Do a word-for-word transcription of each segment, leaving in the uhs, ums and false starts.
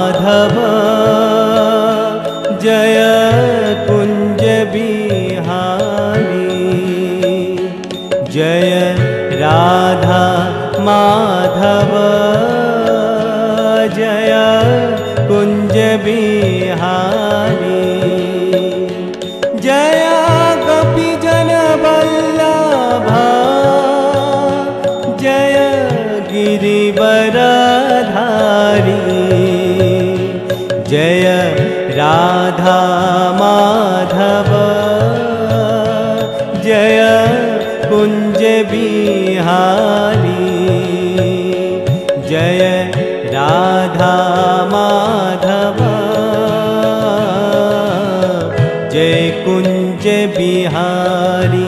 माधव जय कुंज बिहारी जय राधा माधव जय कुंज बिहारी जय गोपी जन वल्लभा जय गिरिवरधारी जय राधा माधव जय कुंज बिहारी जय राधा माधव जय कुंज बिहारी।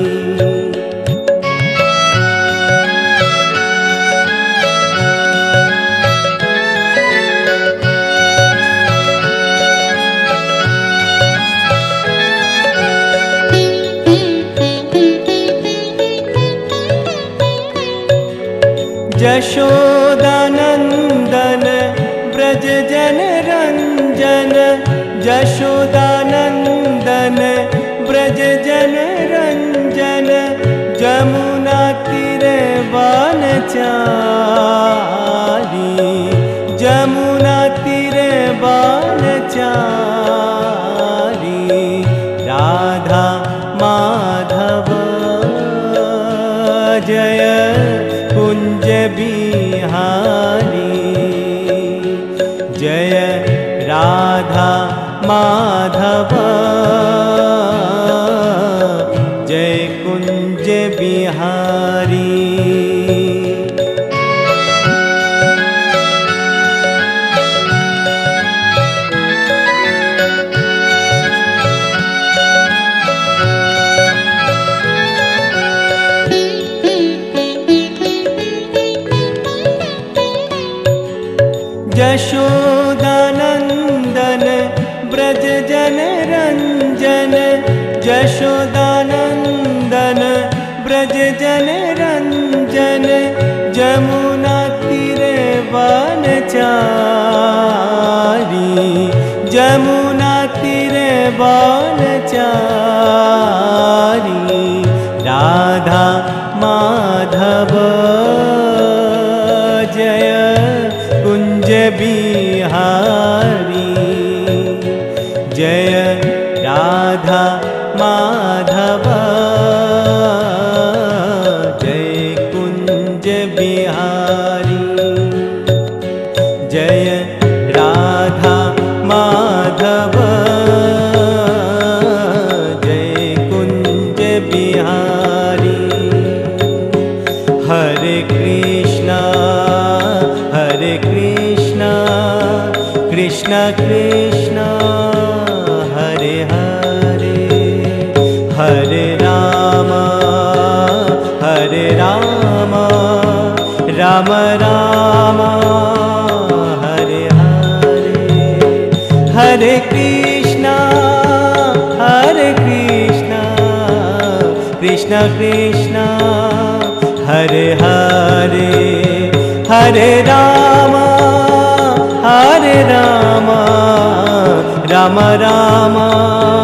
यशोदानंदन ब्रज जन रंजन यशोदानंदन ब्रज जन रंजन जमुना तीरे वनचारी जमुना तीरे वनचारी राधा माधव जय कुंज बिहारी जय राधा माधव जय कुंज बिहारी। यशोदानंदन ब्रज जन रंजन यशोदानंदन ब्रज जन रंजन जमुना तीरे वनचारी जमुना तीरे वनचारी राधा माधव जय कुंज बिहारी जय राधा माधव जय कुंज बिहारी जय राधा माधव जय कुंज बिहारी। हरे कृष्णा हरे कृष्णा कृष्ण कृष्ण हरे हरे हरे राम हरे राम राम राम हरे हरे हरे कृष्णा हरे कृष्णा कृष्ण कृष्ण हरे हरे हरे राम हरे राम राम राम